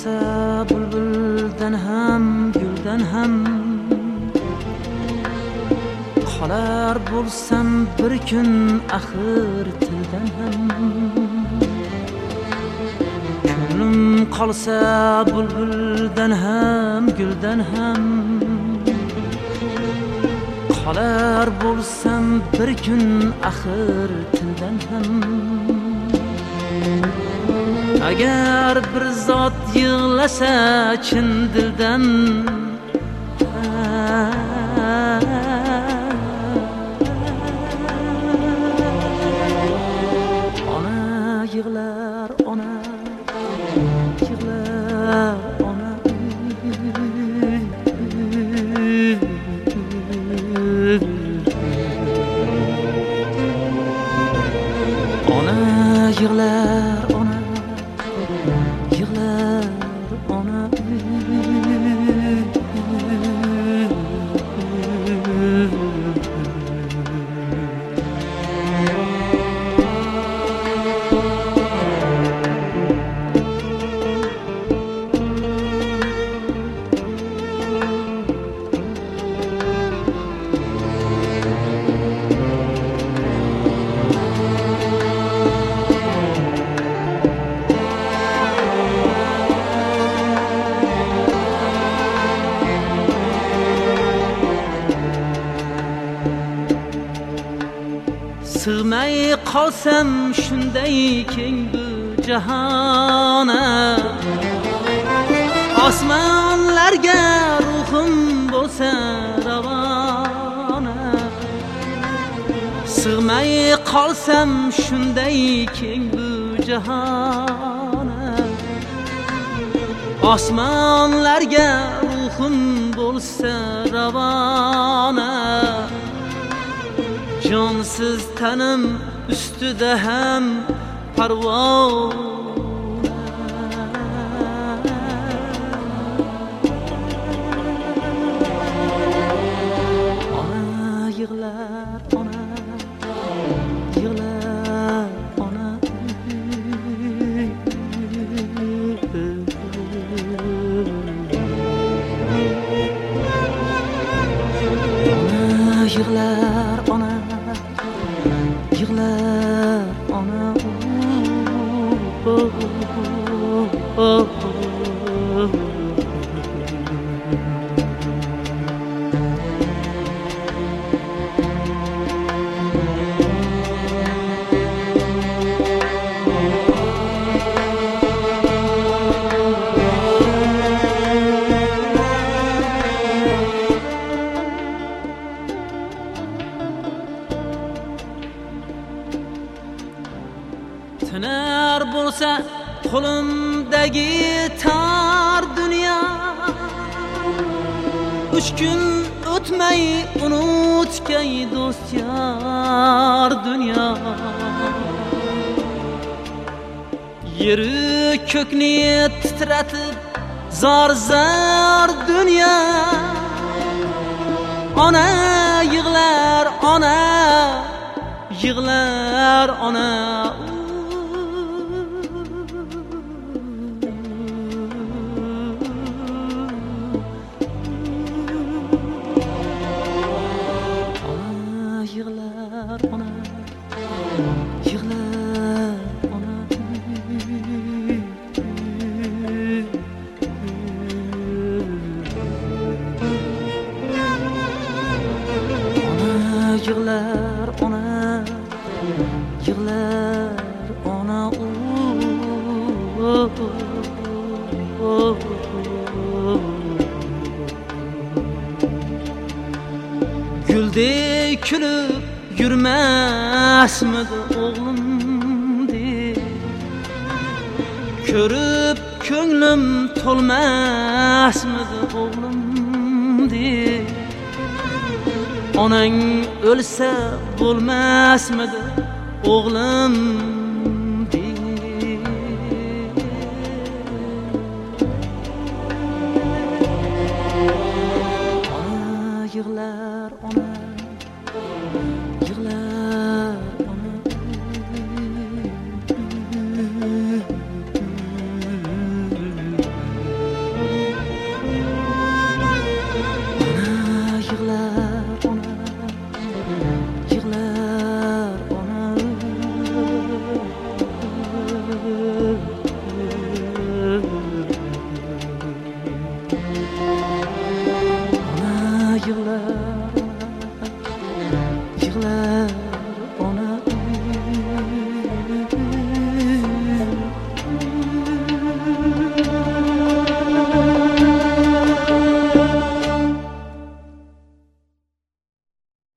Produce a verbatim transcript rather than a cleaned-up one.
qolsa bulbuldan ham guldan ham qolar bo'lsam bir kun axir tildan ham ko'nglim qolsa bulbuldan ham guldan ham qolar bo'lsam bir kun axir tildan ham agar bir zot yig'lasa chin dildan ona yig'lar ona yig'lar ona ona yig'lar ona yig'lar ona sig'may qolsam shunday keng bu jahona osmonlarga ruhim bo'lsa ravona sig'may qolsam shunday keng bu jahona osmonlarga ruhim bo'lsa ravona jonsiz tanim ustida ham parvona ona yig'lar ona yig'lar ona ona yig'lar ona yig'lar ona tinar bo'lsa qo'limdagi tar dunyo uch kun o'tmay unutgay do'st yor dunyo yeru ko'kni titratib zor zor dunyo ona yig'lar ona yig'lar ona yig'lar ona yig'lar ona ona yig'lar ona yig'lar ona guldek kulib yurmasmidi o'g'lim deb ko'rib ko'nglim to'lmasmidi o'g'lim deb onang o'lsa bo'lmasmidi o'g'lim deb ona yig'lar ona yig'lar ona yig'lar